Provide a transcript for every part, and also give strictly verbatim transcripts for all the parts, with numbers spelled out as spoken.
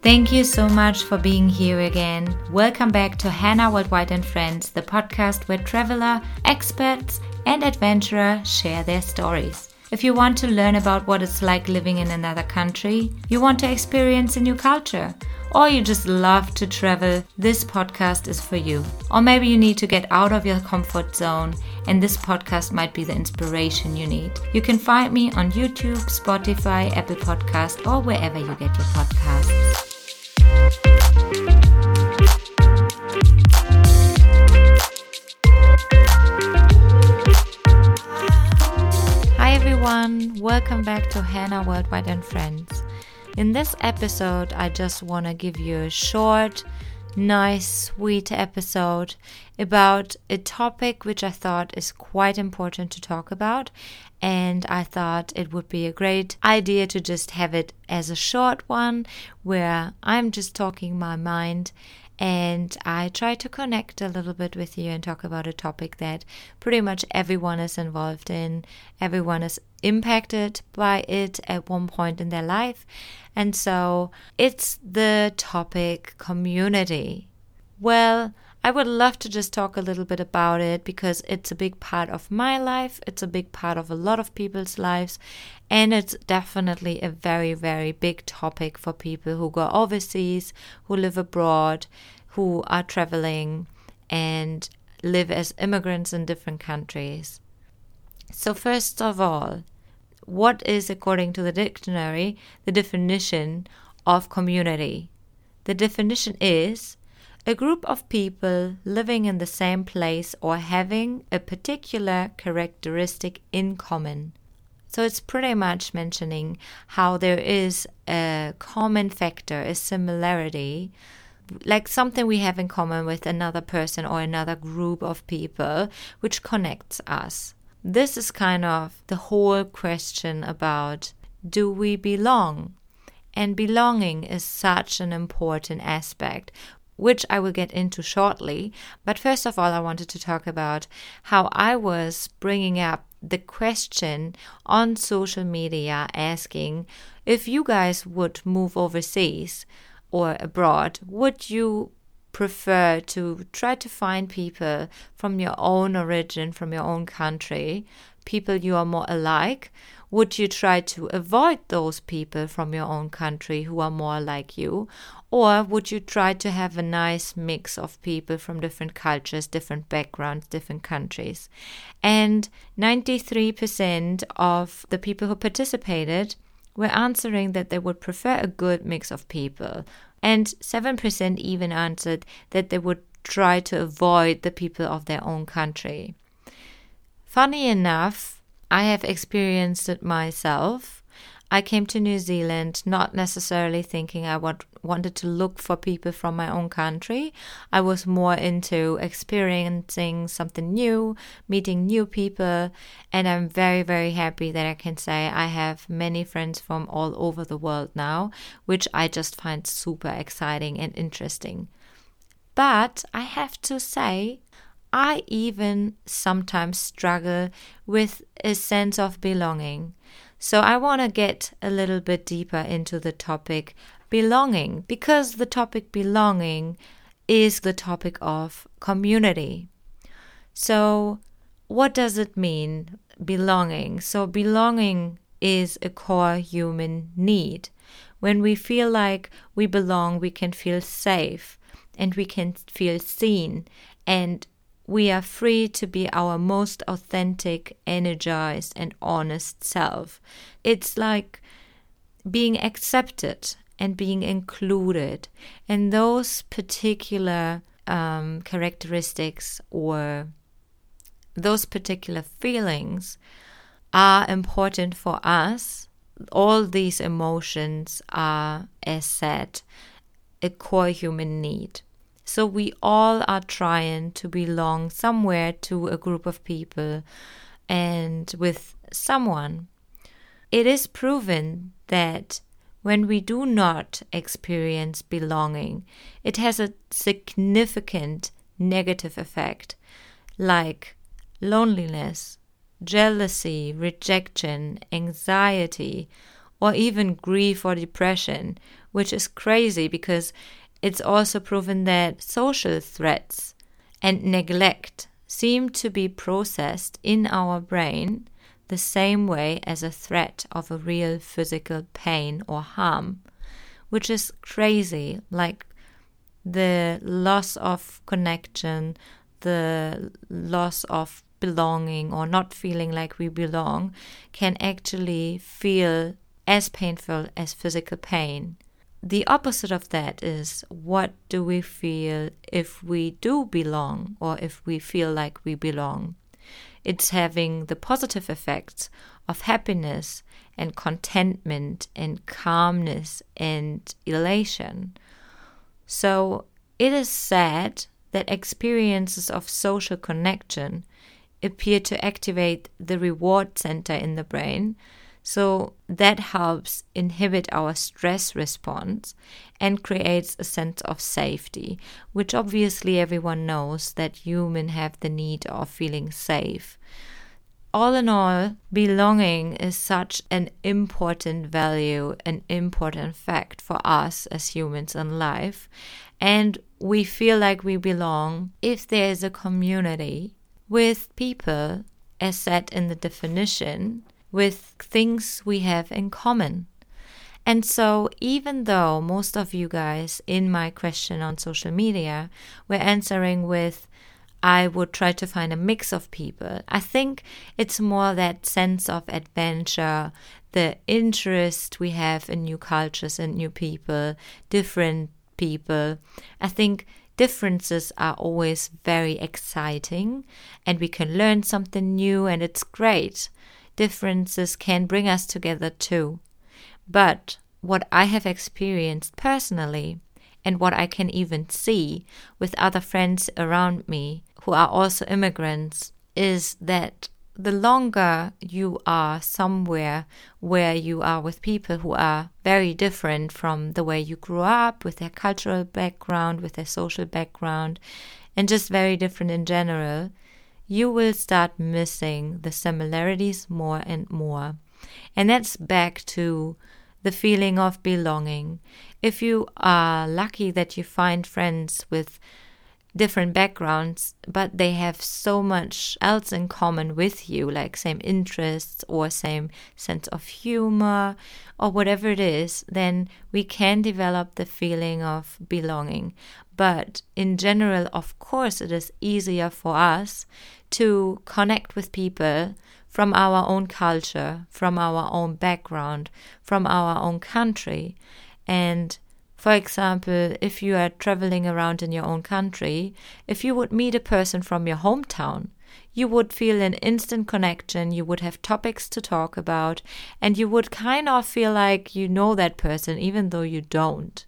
Thank you so much for being here again. Welcome back to Hannah Worldwide and Friends, the podcast where traveler, experts, and adventurer share their stories. If you want to learn about what it's like living in another country, you want to experience a new culture, or you just love to travel, this podcast is for you. Or maybe you need to get out of your comfort zone, and this podcast might be the inspiration you need. You can find me on YouTube, Spotify, Apple Podcast, or wherever you get your podcasts. Hi everyone, welcome back to Hannah Worldwide and Friends. In this episode, I just want to give you a short, nice, sweet episode about a topic which I thought is quite important to talk about, and I thought it would be a great idea to just have it as a short one where I'm just talking my mind and I try to connect a little bit with you and talk about a topic that pretty much everyone is involved in. Everyone is impacted by it at one point in their life. And so it's the topic community. Well, I would love to just talk a little bit about it because it's a big part of my life. It's a big part of a lot of people's lives. And it's definitely a very, very big topic for people who go overseas, who live abroad, who are traveling and live as immigrants in different countries. So first of all, what is, according to the dictionary, the definition of community? The definition is a group of people living in the same place or having a particular characteristic in common. So it's pretty much mentioning how there is a common factor, a similarity, like something we have in common with another person or another group of people, which connects us. This is kind of the whole question about, do we belong? And belonging is such an important aspect, which I will get into shortly. But first of all, I wanted to talk about how I was bringing up the question on social media asking, if you guys would move overseas or abroad, would you prefer to try to find people from your own origin, from your own country, people you are more alike? Would you try to avoid those people from your own country who are more like you? Or would you try to have a nice mix of people from different cultures, different backgrounds, different countries? And ninety-three percent of the people who participated were answering that they would prefer a good mix of people. And seven percent even answered that they would try to avoid the people of their own country. Funny enough, I have experienced it myself. I came to New Zealand not necessarily thinking I want, wanted to look for people from my own country. I was more into experiencing something new, meeting new people, and I'm very, very happy that I can say I have many friends from all over the world now, which I just find super exciting and interesting. But I have to say, I even sometimes struggle with a sense of belonging. So I want to get a little bit deeper into the topic belonging, because the topic belonging is the topic of community. So what does it mean, belonging? So belonging is a core human need. When we feel like we belong, we can feel safe and we can feel seen, and we are free to be our most authentic, energized, and honest self. It's like being accepted and being included. And those particular um, characteristics or those particular feelings are important for us. All these emotions are, as said, a core human need. So we all are trying to belong somewhere to a group of people and with someone. It is proven that when we do not experience belonging, it has a significant negative effect, like loneliness, jealousy, rejection, anxiety, or even grief or depression, which is crazy because it's also proven that social threats and neglect seem to be processed in our brain the same way as a threat of a real physical pain or harm, which is crazy. Like the loss of connection, the loss of belonging or not feeling like we belong can actually feel as painful as physical pain. The opposite of that is, what do we feel if we do belong or if we feel like we belong? It's having the positive effects of happiness and contentment and calmness and elation. So it is sad that experiences of social connection appear to activate the reward center in the brain. So that helps inhibit our stress response and creates a sense of safety, which obviously everyone knows that humans have the need of feeling safe. All in all, belonging is such an important value, an important fact for us as humans in life. And we feel like we belong if there is a community with people, as said in the definition, with things we have in common. And so even though most of you guys in my question on social media were answering with, I would try to find a mix of people, I think it's more that sense of adventure, the interest we have in new cultures and new people, different people. I think differences are always very exciting and we can learn something new and it's great. Differences can bring us together too. But what I have experienced personally and what I can even see with other friends around me who are also immigrants is that the longer you are somewhere where you are with people who are very different from the way you grew up, with their cultural background, with their social background, and just very different in general, you will start missing the similarities more and more. And that's back to the feeling of belonging. If you are lucky that you find friends with different backgrounds, but they have so much else in common with you, like same interests or same sense of humor or whatever it is, then we can develop the feeling of belonging. But in general, of course, it is easier for us to connect with people from our own culture, from our own background, from our own country. And for example, if you are traveling around in your own country, if you would meet a person from your hometown, you would feel an instant connection, you would have topics to talk about, and you would kind of feel like you know that person even though you don't.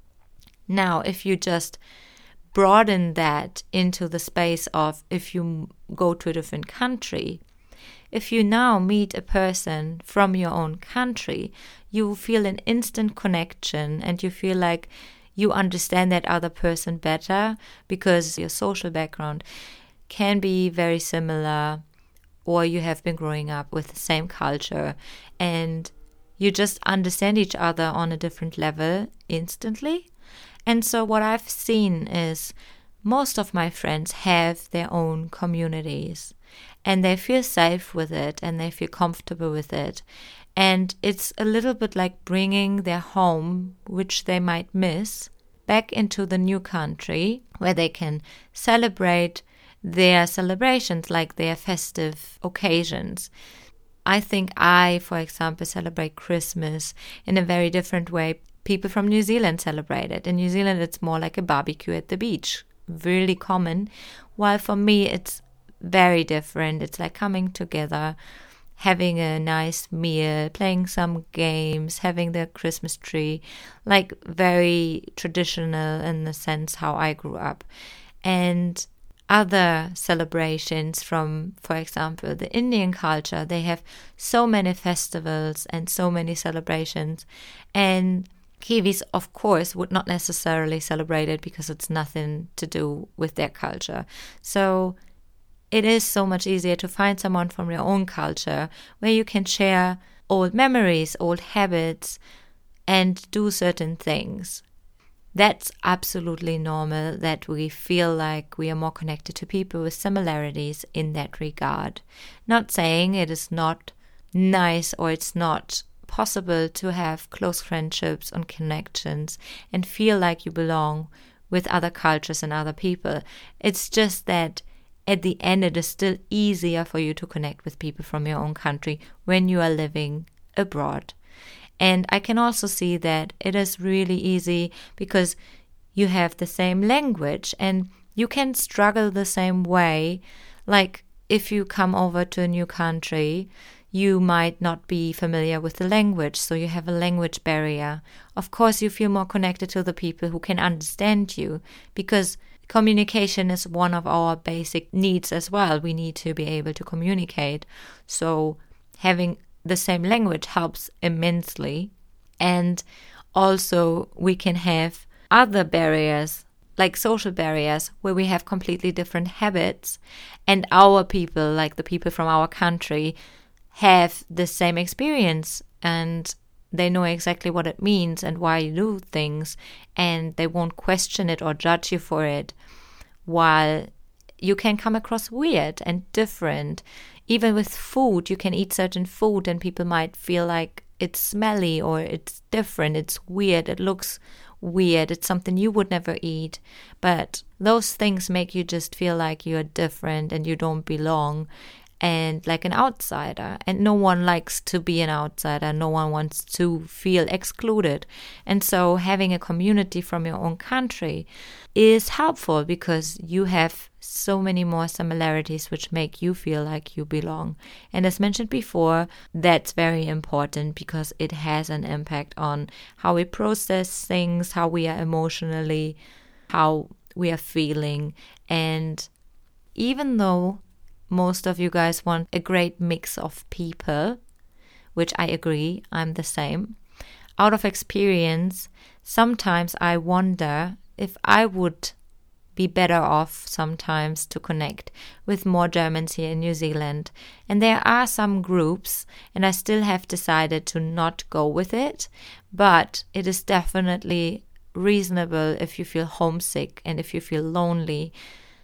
Now, if you just broaden that into the space of if you go to a different country, if you now meet a person from your own country, you feel an instant connection and you feel like you understand that other person better because your social background can be very similar, or you have been growing up with the same culture and you just understand each other on a different level instantly. And so what I've seen is most of my friends have their own communities and they feel safe with it and they feel comfortable with it. And it's a little bit like bringing their home, which they might miss, back into the new country where they can celebrate their celebrations, like their festive occasions. I think I, for example, celebrate Christmas in a very different way. People from New Zealand celebrate it. In New Zealand, it's more like a barbecue at the beach, really common. While for me, it's very different. It's like coming together, having a nice meal, playing some games, having the Christmas tree, like very traditional in the sense how I grew up. And other celebrations from, for example, the Indian culture, they have so many festivals and so many celebrations. And Kiwis, of course, would not necessarily celebrate it because it's nothing to do with their culture. So it is so much easier to find someone from your own culture where you can share old memories, old habits, and do certain things. That's absolutely normal that we feel like we are more connected to people with similarities in that regard. Not saying it is not nice or it's not possible to have close friendships and connections and feel like you belong with other cultures and other people. It's just that at the end it is still easier for you to connect with people from your own country when you are living abroad. And I can also see that it is really easy because you have the same language and you can struggle the same way. Like if you come over to a new country, you might not be familiar with the language, so you have a language barrier. Of course, you feel more connected to the people who can understand you because communication is one of our basic needs as well. We need to be able to communicate. So having the same language helps immensely. And also we can have other barriers, like social barriers, where we have completely different habits and our people, like the people from our country, have the same experience and they know exactly what it means and why you do things, and they won't question it or judge you for it, while you can come across weird and different. Even with food, you can eat certain food and people might feel like it's smelly or it's different, it's weird, it looks weird, it's something you would never eat. But those things make you just feel like you're different and you don't belong and like an outsider. And no one likes to be an outsider. No one wants to feel excluded. And so having a community from your own country is helpful because you have so many more similarities which make you feel like you belong. And as mentioned before, that's very important because it has an impact on how we process things, how we are emotionally, how we are feeling. And even though most of you guys want a great mix of people, which I agree, I'm the same, out of experience, sometimes I wonder if I would be better off sometimes to connect with more Germans here in New Zealand. And there are some groups, and I still have decided to not go with it, but it is definitely reasonable if you feel homesick and if you feel lonely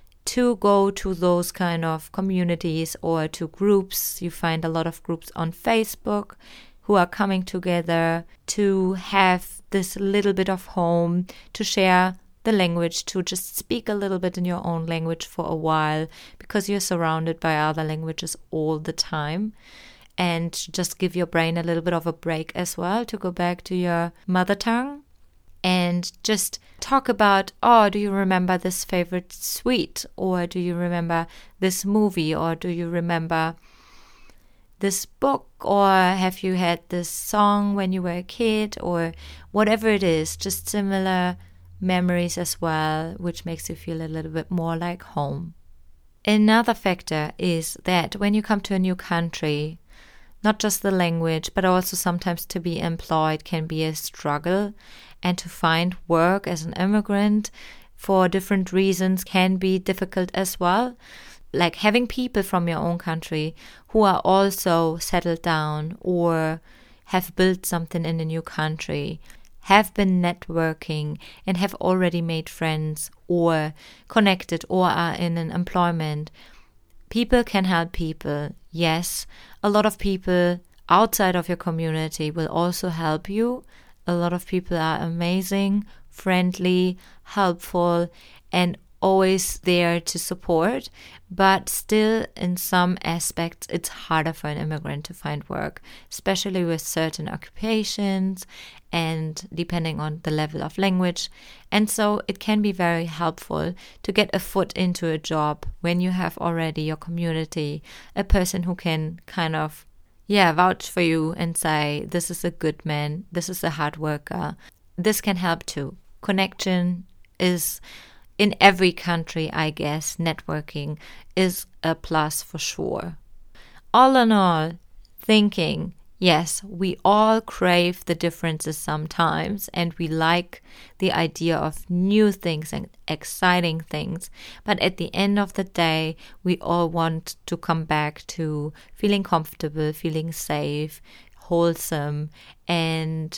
to go to those kind of communities or to groups. You find a lot of groups on Facebook who are coming together to have this little bit of home, to share the language, to just speak a little bit in your own language for a while because you're surrounded by other languages all the time, and just give your brain a little bit of a break as well to go back to your mother tongue. And just talk about, oh, do you remember this favorite sweet? Or do you remember this movie? Or do you remember this book? Or have you had this song when you were a kid? Or whatever it is, just similar memories as well, which makes you feel a little bit more like home. Another factor is that when you come to a new country, not just the language, but also sometimes to be employed can be a struggle. And to find work as an immigrant for different reasons can be difficult as well. Like having people from your own country who are also settled down or have built something in a new country, have been networking and have already made friends or connected or are in an employment. People can help people. Yes, a lot of people outside of your community will also help you. A lot of people are amazing, friendly, helpful, and always there to support. But still, in some aspects, it's harder for an immigrant to find work, especially with certain occupations and depending on the level of language. And so it can be very helpful to get a foot into a job when you have already your community, a person who can kind of Yeah, vouch for you and say, this is a good man, this is a hard worker. This can help too. Connection is, in every country, I guess, networking is a plus for sure. All in all, thinking, yes, we all crave the differences sometimes and we like the idea of new things and exciting things. But at the end of the day, we all want to come back to feeling comfortable, feeling safe, wholesome, and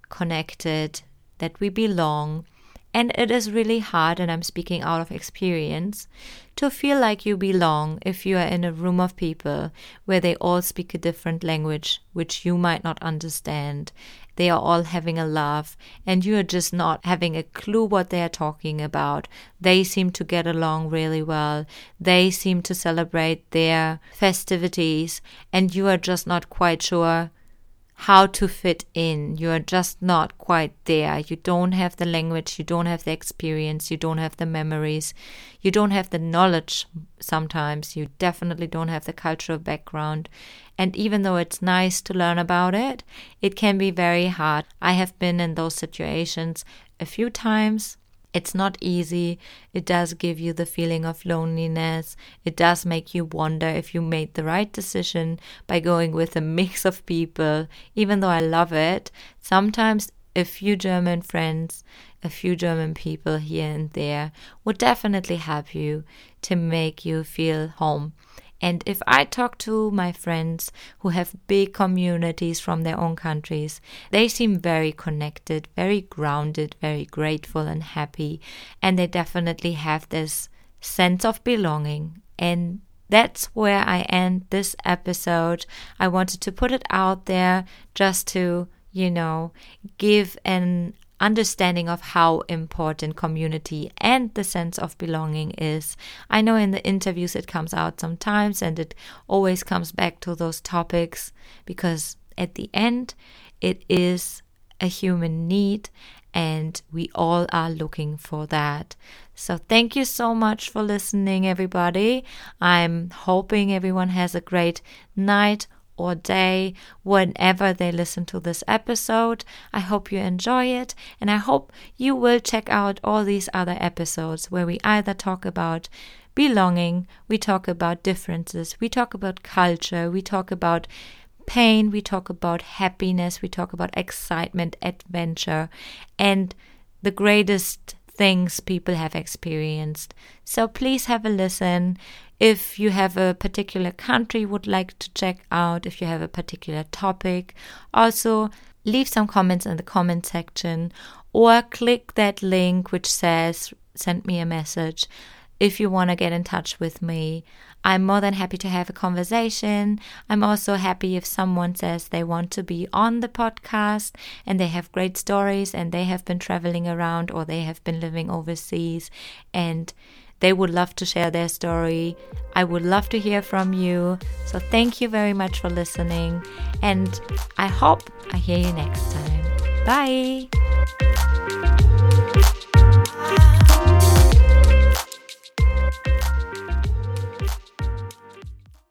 connected, that we belong. And it is really hard, and I'm speaking out of experience, to feel like you belong if you are in a room of people where they all speak a different language, which you might not understand. They are all having a laugh, and you are just not having a clue what they are talking about. They seem to get along really well. They seem to celebrate their festivities, and you are just not quite sure how to fit in. You're just not quite there. You don't have the language, you don't have the experience, you don't have the memories, you don't have the knowledge sometimes, you definitely don't have the cultural background. And even though it's nice to learn about it, it can be very hard. I have been in those situations a few times. It's not easy. It does give you the feeling of loneliness. It does make you wonder if you made the right decision by going with a mix of people. Even though I love it, sometimes a few German friends, a few German people here and there would definitely help you to make you feel home. And if I talk to my friends who have big communities from their own countries, they seem very connected, very grounded, very grateful and happy. And they definitely have this sense of belonging. And that's where I end this episode. I wanted to put it out there just to, you know, give an understanding of how important community and the sense of belonging is. I know in the interviews it comes out sometimes, and it always comes back to those topics because at the end it is a human need and we all are looking for that. So thank you so much for listening, everybody. I'm hoping everyone has a great night or day whenever they listen to this episode. I hope you enjoy it, and I hope you will check out all these other episodes where we either talk about belonging, we talk about differences, we talk about culture, we talk about pain, we talk about happiness, we talk about excitement, adventure, and the greatest things people have experienced. So please have a listen. If you have a particular country you would like to check out, if you have a particular topic, also leave some comments in the comment section or click that link which says send me a message if you want to get in touch with me. I'm more than happy to have a conversation. I'm also happy if someone says they want to be on the podcast and they have great stories and they have been traveling around or they have been living overseas and they would love to share their story. I would love to hear from you. So thank you very much for listening, and I hope I hear you next time. Bye!